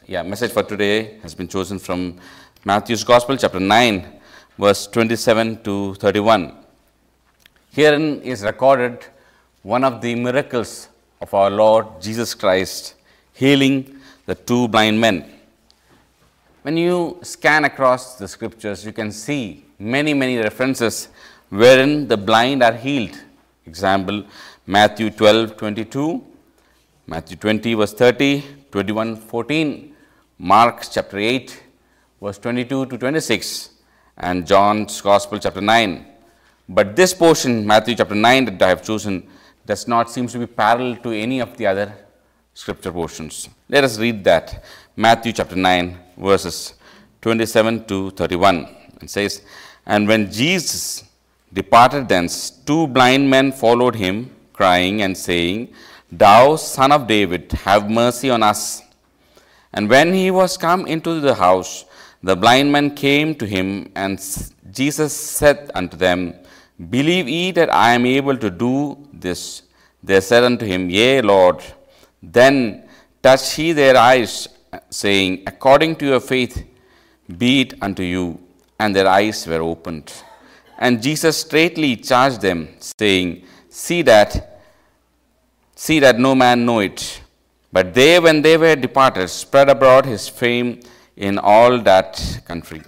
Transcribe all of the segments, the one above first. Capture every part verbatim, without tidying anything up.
yeah, message for today has been chosen from Matthew's Gospel, chapter nine, verse twenty-seven to thirty-one. Herein is recorded one of the miracles of our Lord Jesus Christ, healing the two blind men. When you scan across the scriptures, you can see many, many references wherein the blind are healed. Example, Matthew twelve twenty-two, Matthew twenty, verse thirty, twenty-one fourteen, Mark chapter eight, verse twenty-two to twenty-six, and John's Gospel, chapter nine. But this portion, Matthew chapter nine, that I have chosen, does not seem to be parallel to any of the other scripture portions. Let us read that. Matthew chapter nine, verses twenty-seven to thirty-one. It says, "And when Jesus departed thence, two blind men followed him, crying and saying, Thou, Son of David, have mercy on us. And when he was come into the house, the blind men came to him, and Jesus said unto them, Believe ye that I am able to do this? They said unto him, Yea, Lord. Then touched he their eyes, saying, According to your faith, be it unto you. And their eyes were opened. And Jesus straightly charged them, saying, See that See that no man know it. But they, when they were departed, spread abroad his fame in all that country."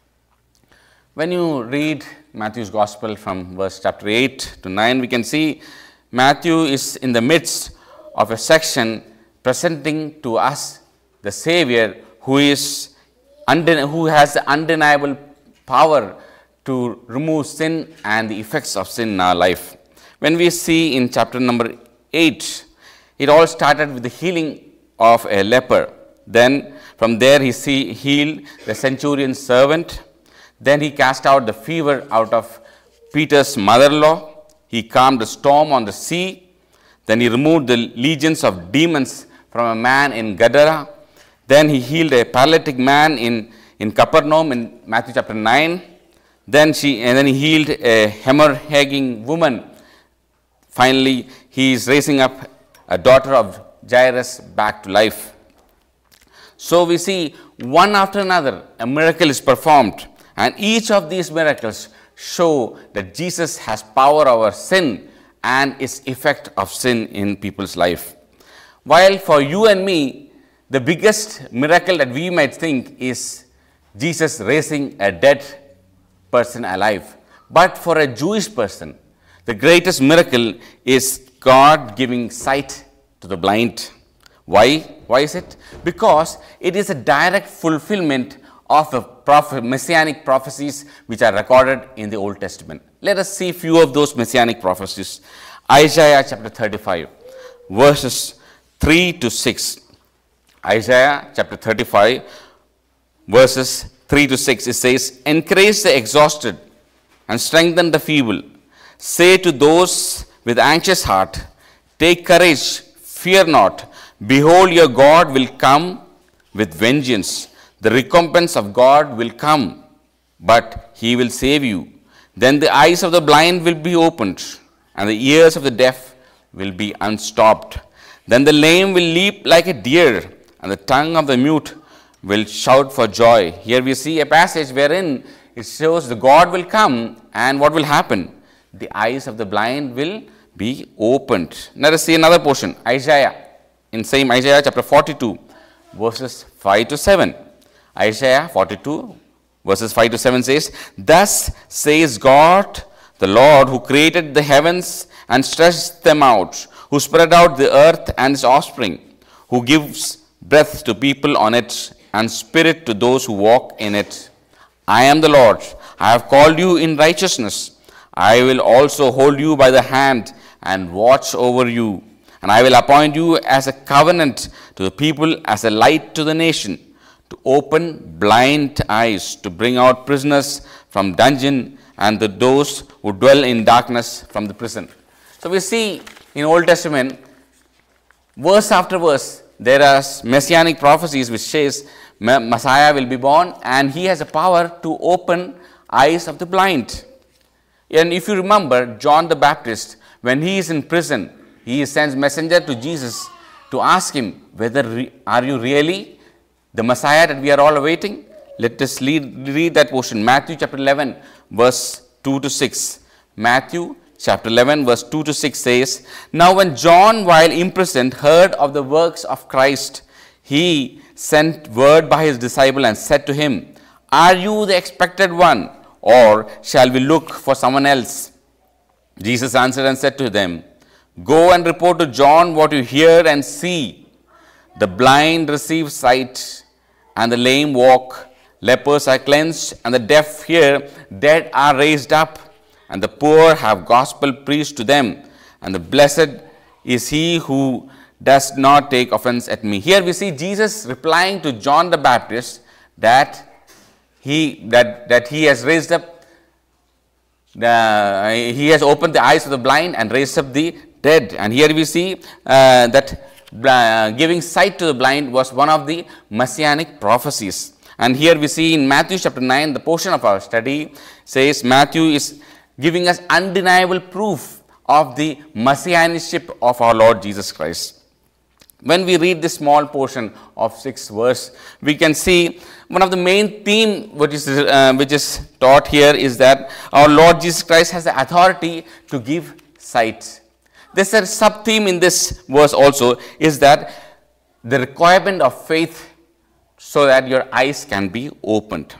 When you read Matthew's Gospel from verse chapter eight to nine, we can see Matthew is in the midst of a section presenting to us the Savior who is undeni- who has the undeniable power to remove sin and the effects of sin in our life. When we see in chapter number eight, it all started with the healing of a leper. Then from there he see, healed the centurion's servant. Then he cast out the fever out of Peter's mother-in-law. He calmed the storm on the sea. Then he removed the legions of demons from a man in Gadara. Then he healed a paralytic man in, in Capernaum in Matthew chapter nine. Then she and then he healed a hemorrhaging woman. Finally, he is raising up a daughter of Jairus back to life. So we see one after another, a miracle is performed, and each of these miracles show that Jesus has power over sin and its effect of sin in people's life. While for you and me, the biggest miracle that we might think is Jesus raising a dead person alive. But for a Jewish person, the greatest miracle is God giving sight to the blind. Why? Why is it? Because it is a direct fulfillment of the prophet, messianic prophecies which are recorded in the Old Testament. Let us see a few of those messianic prophecies. Isaiah chapter thirty-five, verses three to six. Isaiah chapter thirty-five, verses three to six. It says, Encourage the exhausted and strengthen the feeble. Say to those with anxious heart, Take courage, fear not. Behold, your God will come with vengeance. The recompense of God will come, but he will save you. Then the eyes of the blind will be opened, and the ears of the deaf will be unstopped. Then the lame will leap like a deer, and the tongue of the mute will shout for joy. Here we see a passage wherein it shows the God will come, and what will happen? The eyes of the blind will be opened. Let us see another portion. Isaiah, in same Isaiah chapter forty-two, verses five to seven. Isaiah forty-two, verses five to seven says, Thus says God, the Lord, who created the heavens and stretched them out, who spread out the earth and its offspring, who gives breath to people on it and spirit to those who walk in it. I am the Lord. I have called you in righteousness. I will also hold you by the hand and watch over you. And I will appoint you as a covenant to the people, as a light to the nation, to open blind eyes, to bring out prisoners from dungeon, and the those who dwell in darkness from the prison. So we see in Old Testament, verse after verse, there are messianic prophecies which says Messiah will be born, and he has a power to open eyes of the blind. And if you remember, John the Baptist, when he is in prison, he sends messenger to Jesus to ask him whether re- are you really the Messiah that we are all awaiting? Let us read, read that portion. Matthew chapter eleven, verse two to six. Matthew chapter eleven, verse two to six says, Now when John, while imprisoned, heard of the works of Christ, he sent word by his disciple and said to him, Are you the expected one, or shall we look for someone else? Jesus answered and said to them, Go and report to John what you hear and see. The blind receive sight, and the lame walk. Lepers are cleansed, and the deaf hear. Dead are raised up, and the poor have gospel preached to them. And the blessed is he who does not take offense at me. Here we see Jesus replying to John the Baptist that he that that he has raised up, the, he has opened the eyes of the blind and raised up the dead. And here we see uh, that uh, giving sight to the blind was one of the messianic prophecies. And here we see in Matthew chapter nine, the portion of our study says Matthew is giving us undeniable proof of the messianship of our Lord Jesus Christ. When we read this small portion of sixth verse, we can see one of the main theme which is, uh, which is taught here is that our Lord Jesus Christ has the authority to give sight. There's a sub-theme in this verse also, is that the requirement of faith so that your eyes can be opened.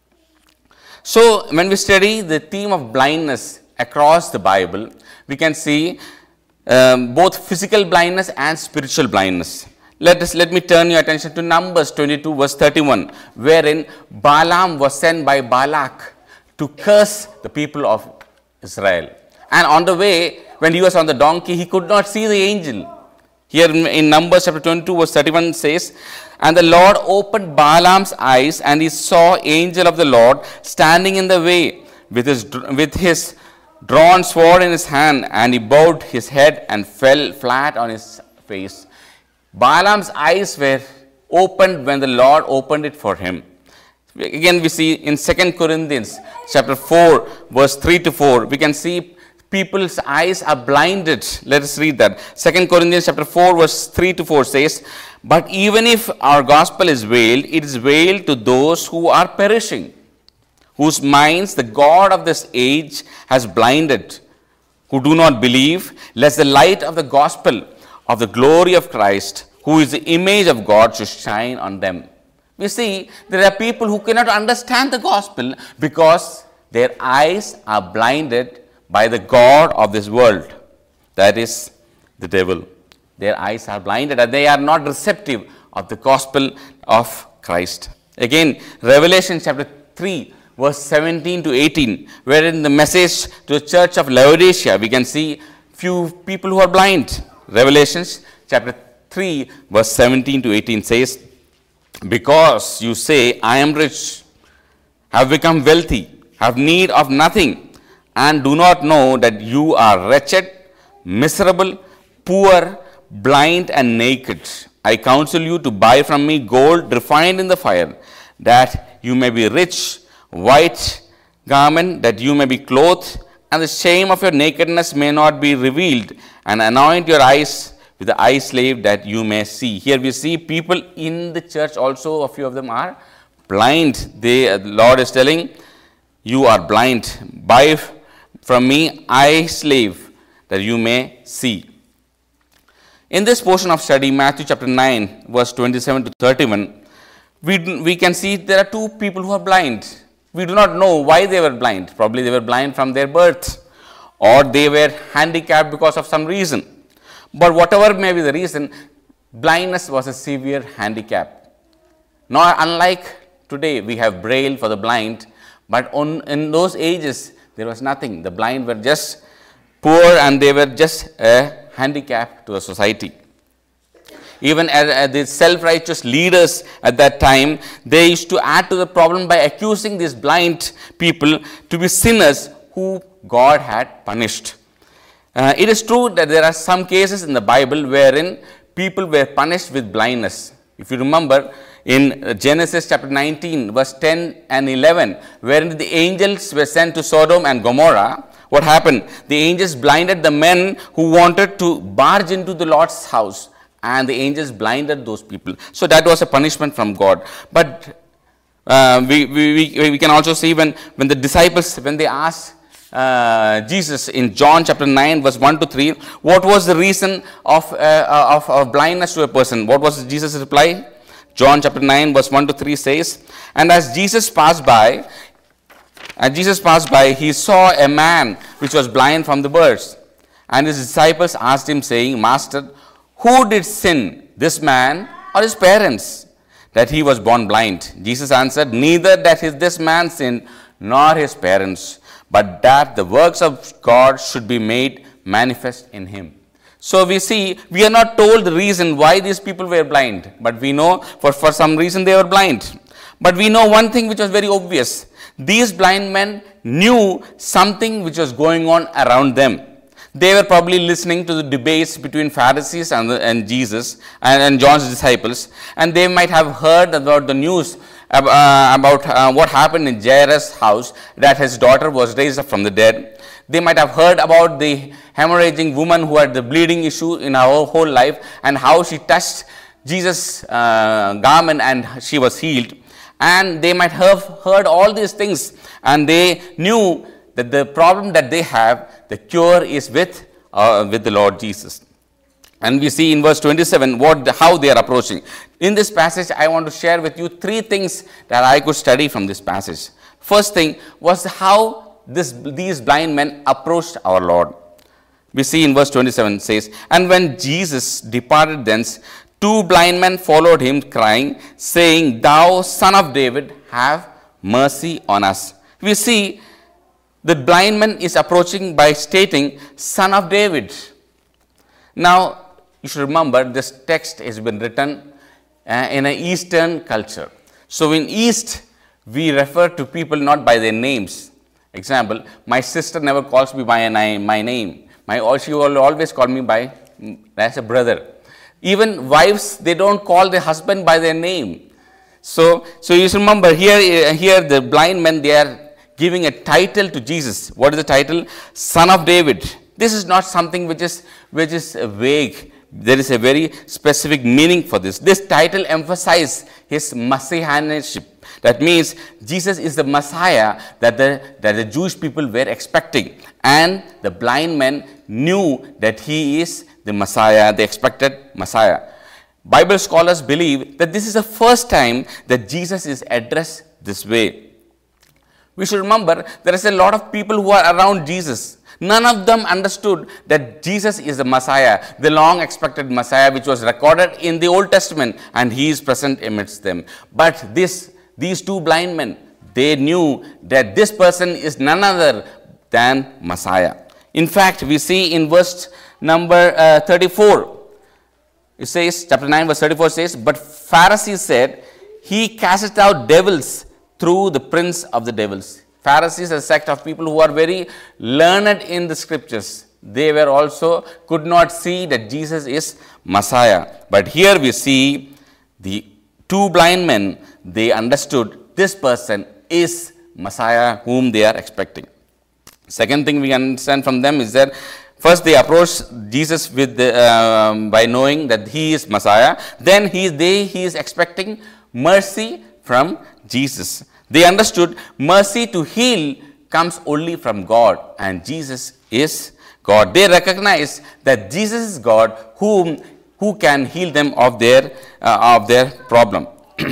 So when we study the theme of blindness across the Bible, we can see um, both physical blindness and spiritual blindness. Let us let me turn your attention to Numbers twenty-two verse thirty-one, wherein Balaam was sent by Balak to curse the people of Israel. And on the way, when he was on the donkey, he could not see the angel. Here in, in Numbers chapter twenty-two verse thirty-one says, And the Lord opened Balaam's eyes, and he saw angel of the Lord standing in the way with his with his drawn sword in his hand, and he bowed his head and fell flat on his face. Balaam's eyes were opened when the Lord opened it for him. Again, we see in Second Corinthians chapter four verse three to four, we can see people's eyes are blinded. Let us read that. Second Corinthians chapter four verse three to four says, But even if our gospel is veiled, it is veiled to those who are perishing, whose minds the God of this age has blinded, who do not believe, lest the light of the gospel of the glory of Christ, who is the image of God, should shine on them. We see there are people who cannot understand the gospel because their eyes are blinded by the God of this world, that is the devil. Their eyes are blinded and they are not receptive of the gospel of Christ. Again, Revelation chapter three verse seventeen to eighteen, wherein the message to the church of Laodicea, we can see few people who are blind. Revelation chapter three verse seventeen to eighteen says, Because you say, I am rich, have become wealthy, have need of nothing, and do not know that you are wretched, miserable, poor, blind, and naked. I counsel you to buy from me gold refined in the fire, that you may be rich, white garment, that you may be clothed, and the shame of your nakedness may not be revealed, and anoint your eyes with the eye salve, that you may see. Here we see people in the church also, a few of them are blind. They, the Lord is telling, you are blind. Buy from me eye salve, that you may see. In this portion of study, Matthew chapter nine, verse twenty-seven to thirty-one, we, we can see there are two people who are blind. We do not know why they were blind. Probably they were blind from their birth, or they were handicapped because of some reason. But whatever may be the reason, blindness was a severe handicap. Not unlike today, we have Braille for the blind, but on, in those ages, there was nothing. The blind were just poor and they were just a handicap to the society. Even as, as the self-righteous leaders at that time, they used to add to the problem by accusing these blind people to be sinners who God had punished. Uh, it is true that there are some cases in the Bible wherein people were punished with blindness. If you remember in Genesis chapter nineteen, verse ten and eleven, wherein the angels were sent to Sodom and Gomorrah, what happened? The angels blinded the men who wanted to barge into the Lord's house, and the angels blinded those people. So that was a punishment from God. But uh, we, we, we, we can also see when, when the disciples, when they asked uh, Jesus in John chapter nine, verse one to three, what was the reason of, uh, of, of blindness to a person? What was Jesus' reply? John chapter nine, verse one to three says, and as Jesus passed by, as Jesus passed by, he saw a man which was blind from the birth. And his disciples asked him, saying, Master, who did sin, this man or his parents, that he was born blind? Jesus answered, neither that his, this man sinned, nor his parents, but that the works of God should be made manifest in him. So we see, we are not told the reason why these people were blind, but we know for, for some reason they were blind. But we know one thing which was very obvious. These blind men knew something which was going on around them. They were probably listening to the debates between Pharisees and, the, and Jesus and, and John's disciples, and they might have heard about the news ab- uh, about uh, what happened in Jairus' house, that his daughter was raised up from the dead. They might have heard about the hemorrhaging woman who had the bleeding issue in her whole life, and how she touched Jesus' uh, garment and she was healed. And they might have heard all these things, and they knew that the problem that they have, the cure is with, uh, with the Lord Jesus. And we see in verse twenty-seven what, how they are approaching. In this passage, I want to share with you three things that I could study from this passage. First thing was how this, these blind men approached our Lord. We see in verse twenty-seven says, and when Jesus departed thence, two blind men followed him, crying, saying, Thou son of David, have mercy on us. We see the blind man is approaching by stating, Son of David. Now, you should remember this text has been written uh, in an Eastern culture. So, in East, we refer to people not by their names. Example, my sister never calls me by my name. My, she will always call me by as a brother. Even wives, they don't call their husband by their name. So, so you should remember here, here the blind men, they are giving a title to Jesus. What is the title? Son of David. This is not something which is, which is vague. There is a very specific meaning for this. This title emphasizes his messianship. That means Jesus is the Messiah that the, that the Jewish people were expecting. And the blind men knew that he is the Messiah, the expected Messiah. Bible scholars believe that this is the first time that Jesus is addressed this way. We should remember there is a lot of people who are around Jesus. None of them understood that Jesus is the Messiah, the long expected Messiah which was recorded in the Old Testament, and he is present amidst them. But this, these two blind men, they knew that this person is none other than Messiah. In fact, we see in verse number uh, thirty-four, it says, chapter nine verse thirty-four says, but Pharisees said, he casteth out devils through the prince of the devils. Pharisees, a sect of people who are very learned in the scriptures, they were also could not see that Jesus is Messiah. But here we see the two blind men, they understood this person is Messiah whom they are expecting. Second thing we understand from them is that first they approach Jesus with the, um, by knowing that he is Messiah. Then he, they, he is expecting mercy from Jesus. They understood mercy to heal comes only from God, and Jesus is God. They recognize that Jesus is God whom who can heal them of their uh, of their problem.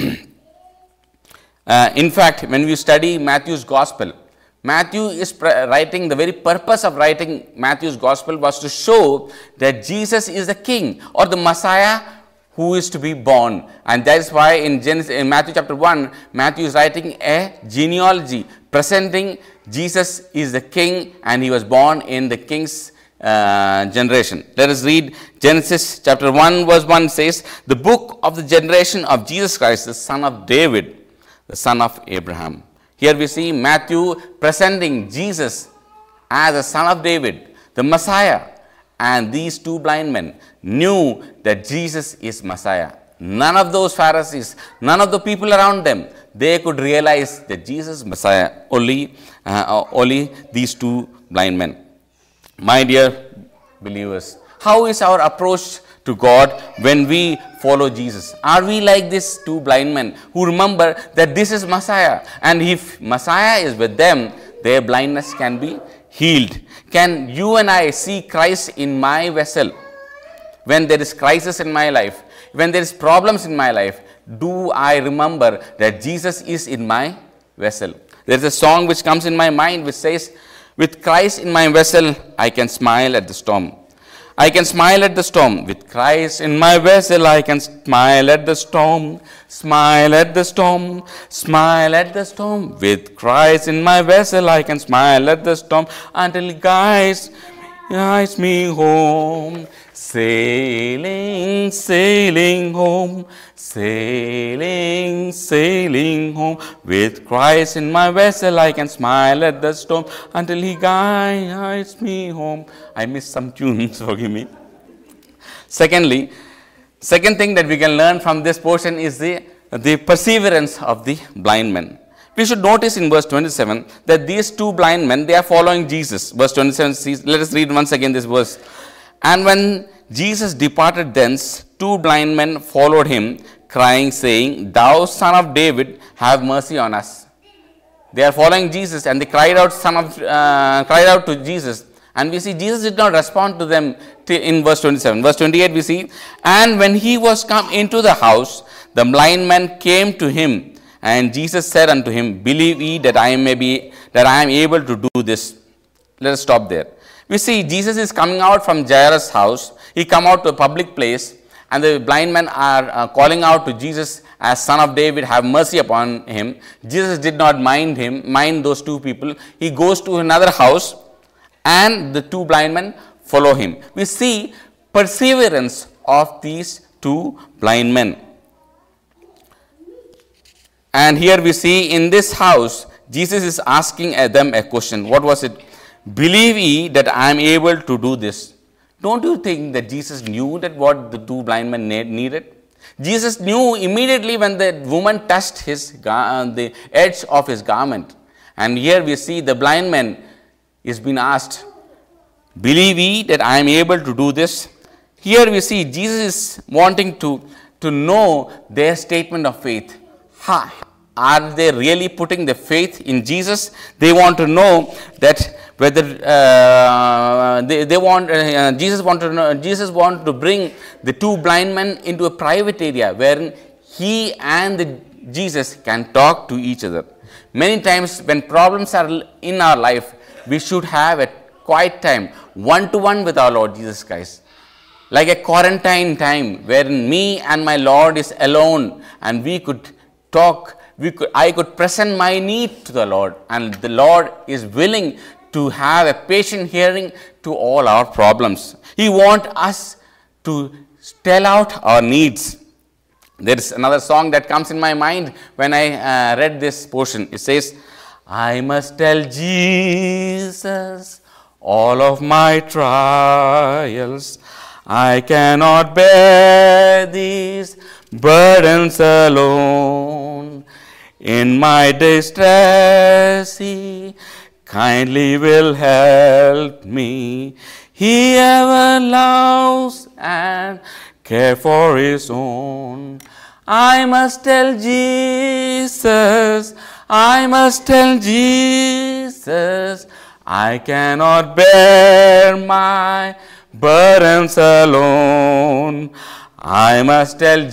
uh, in fact, when we study Matthew's Gospel, Matthew is writing, the very purpose of writing Matthew's Gospel was to show that Jesus is the King or the Messiah who is to be born. And that is why in, Genesis, in Matthew chapter one, Matthew is writing a genealogy presenting Jesus is the king and he was born in the king's uh, generation. Let us read Genesis chapter one verse one says, the book of the generation of Jesus Christ, the son of David, the son of Abraham. Here we see Matthew presenting Jesus as the son of David, the Messiah. And these two blind men knew that Jesus is Messiah. None of those Pharisees, none of the people around them, they could realize that Jesus is Messiah. Only, uh, only these two blind men. My dear believers, how is our approach to God when we follow Jesus? Are we like these two blind men who remember that this is Messiah, and if Messiah is with them, their blindness can be healed? Can you and I see Christ in my vessel? When there is crisis in my life, when there is problems in my life, do I remember that Jesus is in my vessel? There is a song which comes in my mind which says, with Christ in my vessel, I can smile at the storm. I can smile at the storm. With Christ in my vessel, I can smile at the storm. Smile at the storm. Smile at the storm. With Christ in my vessel, I can smile at the storm until He guides, guides me home. Sailing, sailing home. Sailing, sailing home. With Christ in my vessel, I can smile at the storm until He guides me home. I missed some tunes, forgive me. Secondly, second thing that we can learn from this portion is the, the perseverance of the blind men. We should notice in verse twenty-seven that these two blind men, they are following Jesus. Verse twenty-seven, let us read once again this verse. And when Jesus departed thence, two blind men followed Him, crying, saying, Thou Son of David, have mercy on us. They are following Jesus, and they cried out, Son of, uh, cried out to Jesus. And we see Jesus did not respond to them in verse twenty-seven. Verse twenty-eight we see, and when He was come into the house, the blind man came to Him, and Jesus said unto him, Believe ye that I may be, that I am able to do this. Let us stop there. We see Jesus is coming out from Jairus' house. He come out to a public place, and the blind men are uh, calling out to Jesus as Son of David, have mercy upon him. Jesus did not mind him, mind those two people. He goes to another house, and the two blind men follow him. We see perseverance of these two blind men. And here we see in this house, Jesus is asking them a question. What was it? Believe ye that I am able to do this. Don't you think that Jesus knew that what the two blind men needed? Jesus knew immediately when the woman touched his uh, the edge of his garment. And here we see the blind man is being asked, Believe ye that I am able to do this? Here we see Jesus is wanting to, to know their statement of faith. Ha, are they really putting the faith in Jesus? They want to know that whether uh, they, they want uh, Jesus want to know, Jesus want to bring the two blind men into a private area wherein he and the Jesus can talk to each other. Many times when problems are in our life, we should have a quiet time, one to one with our Lord Jesus Christ. Like a quarantine time wherein me and my Lord is alone, and we could talk, we could, I could present my need to the Lord, and the Lord is willing to have a patient hearing to all our problems. He wants us to tell out our needs. There is another song that comes in my mind when I uh, read this portion. It says, I must tell Jesus all of my trials. I cannot bear these burdens alone. In my distress, He kindly will help me. He ever loves and cares for His own. I must tell Jesus, I must tell Jesus, I cannot bear my burdens alone. I must tell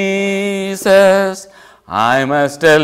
Jesus, I must tell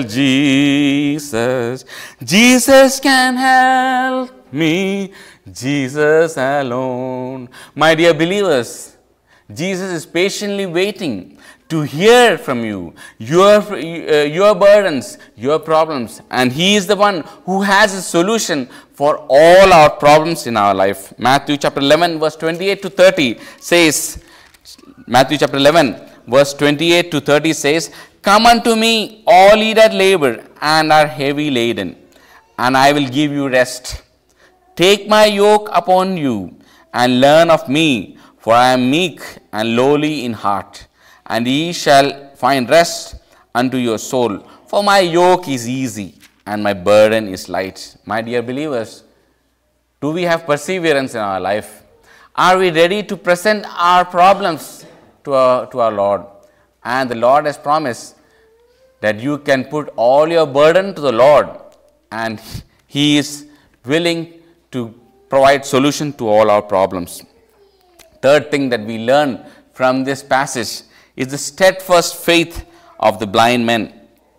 Jesus, Jesus can help me, Jesus alone. My dear believers, Jesus is patiently waiting to hear from you, your, uh, your burdens, your problems, and He is the one who has a solution for all our problems in our life. Matthew chapter eleven verse twenty-eight to thirty says, Matthew chapter eleven verse twenty-eight to thirty says, Come unto me, all ye that labor and are heavy laden, and I will give you rest. Take my yoke upon you, and learn of me, for I am meek and lowly in heart, and ye shall find rest unto your soul. For my yoke is easy, and my burden is light. My dear believers, do we have perseverance in our life? Are we ready to present our problems to our, to our Lord. And the Lord has promised that you can put all your burden to the Lord, and He is willing to provide solution to all our problems. Third thing that we learn from this passage is the steadfast faith of the blind men.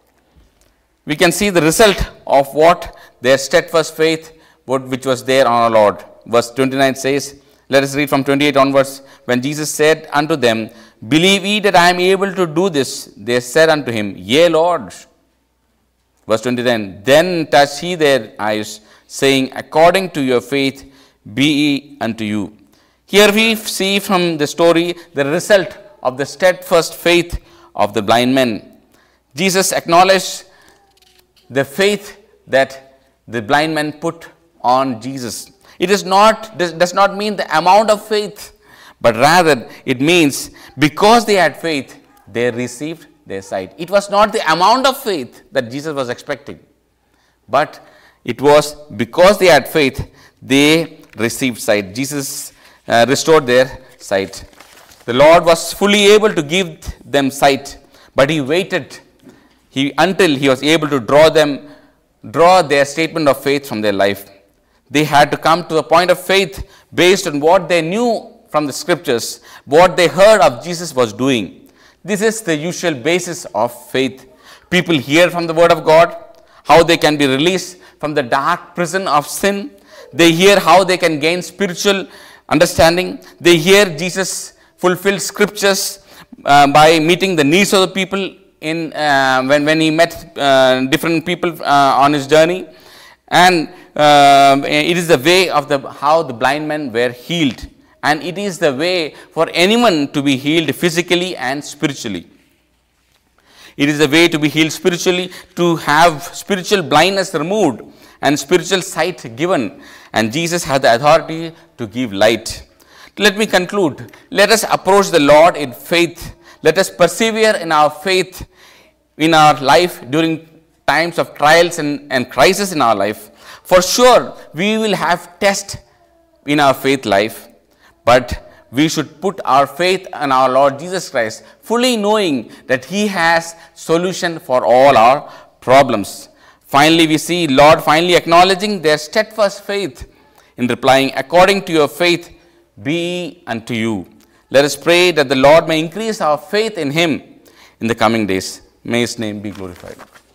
We can see the result of what their steadfast faith, which was there on our Lord. Verse twenty-nine says, let us read from twenty-eight onwards. When Jesus said unto them, believe ye that I am able to do this? They said unto him, yea, Lord. Verse twenty-nine, then touched he their eyes, saying, according to your faith be ye unto you. Here we see from the story the result of the steadfast faith of the blind men. Jesus acknowledged the faith that the blind men put on Jesus. It is not, this does not mean the amount of faith, but rather it means because they had faith, they received their sight. It was not the amount of faith that Jesus was expecting, but it was because they had faith, they received sight. Jesus uh, restored their sight. The Lord was fully able to give them sight, but He waited he, until He was able to draw them, draw their statement of faith from their life. They had to come to a point of faith based on what they knew from the scriptures, what they heard of Jesus was doing. This is the usual basis of faith. People hear from the word of God how they can be released from the dark prison of sin. They hear how they can gain spiritual understanding. They hear Jesus fulfill scriptures uh, by meeting the needs of the people in uh, when, when He met uh, different people uh, on His journey. And uh, it is the way of the how the blind men were healed. And it is the way for anyone to be healed physically and spiritually. It is the way to be healed spiritually, to have spiritual blindness removed and spiritual sight given. And Jesus had the authority to give light. Let me conclude. Let us approach the Lord in faith. Let us persevere in our faith in our life during times of trials and, and crisis in our life. For sure, we will have tests in our faith life, but we should put our faith in our Lord Jesus Christ, fully knowing that He has solution for all our problems. Finally, we see Lord finally acknowledging their steadfast faith in replying, according to your faith be unto you. Let us pray that the Lord may increase our faith in Him in the coming days. May His name be glorified.